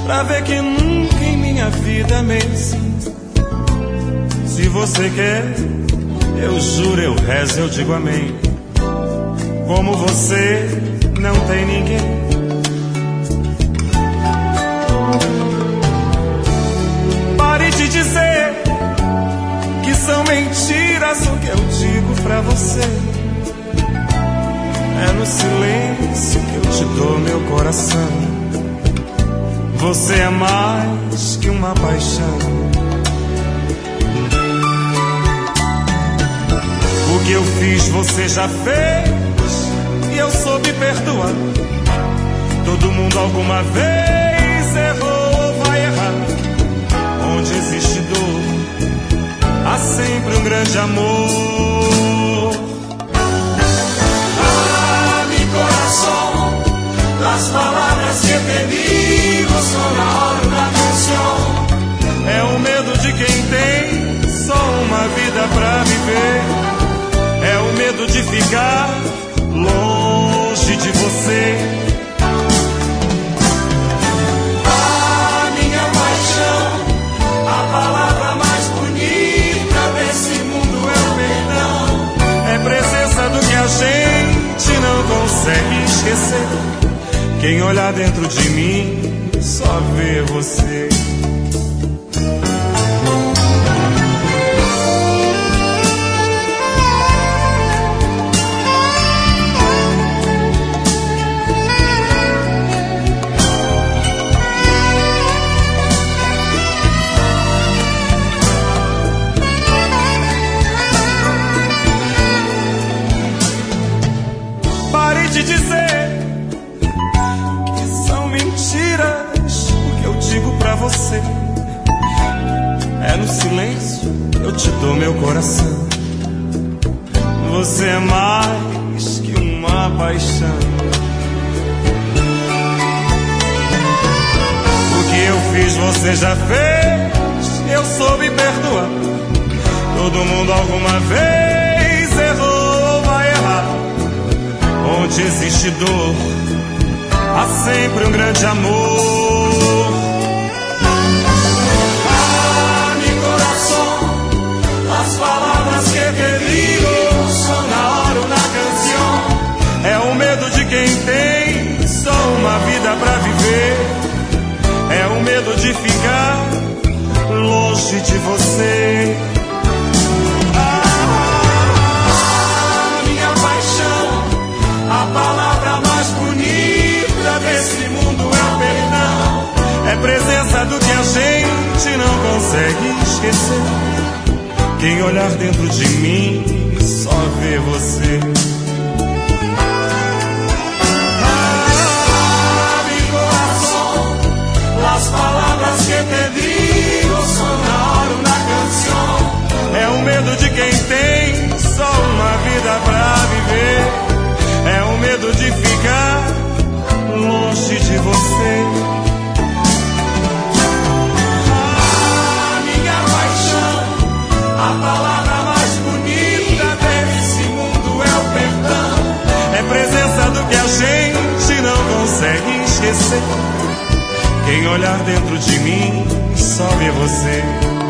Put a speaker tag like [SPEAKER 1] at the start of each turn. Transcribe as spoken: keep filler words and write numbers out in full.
[SPEAKER 1] pra ver que nunca em minha vida amei assim. Se você quer, eu juro, eu rezo, eu digo amém. Como você não tem ninguém. Pare de dizer que são mentiras o que eu digo pra você. É no silêncio que eu te dou meu coração. Você é mais que uma paixão. O que eu fiz você já fez e eu soube perdoar. Todo mundo alguma vez errou ou vai errar. Onde existe dor, há sempre um grande amor.
[SPEAKER 2] Ah, mi corazón, las palabras que te digo son ahora una canción.
[SPEAKER 1] É o medo de quem tem só uma vida pra viver. É o medo de ficar longe de você.
[SPEAKER 2] Ah, minha paixão, a palavra mais bonita desse mundo é o perdão.
[SPEAKER 1] É presença do que a gente não consegue esquecer. Quem olhar dentro de mim só vê você. Pare de dizer que são mentiras o que eu digo pra você. É no silêncio eu te dou meu coração. Você é mais que uma paixão. O que eu fiz você já fez, eu soube perdoar. Todo mundo alguma vez errou ou vai errar. Onde existe dor, há sempre um grande amor.
[SPEAKER 2] Ah, mi corazón, las palabras que te digo son ahora una canción.
[SPEAKER 1] É o medo de quem tem só uma vida pra viver. É o medo de ficar longe de você.
[SPEAKER 2] A palavra mais bonita desse mundo é o perdão.
[SPEAKER 1] É presença do que a gente não consegue esquecer. Quem olhar dentro de mim só vê você.
[SPEAKER 2] Ah, mi corazón, las palabras que te digo son ahora una canción.
[SPEAKER 1] É o medo de quem tem só uma vida pra viver. É o medo de ficar longe de você.
[SPEAKER 2] Ah, minha paixão, a palavra mais bonita desse mundo é o perdão.
[SPEAKER 1] É presença do que a gente não consegue esquecer. Quem olhar dentro de mim só vê você.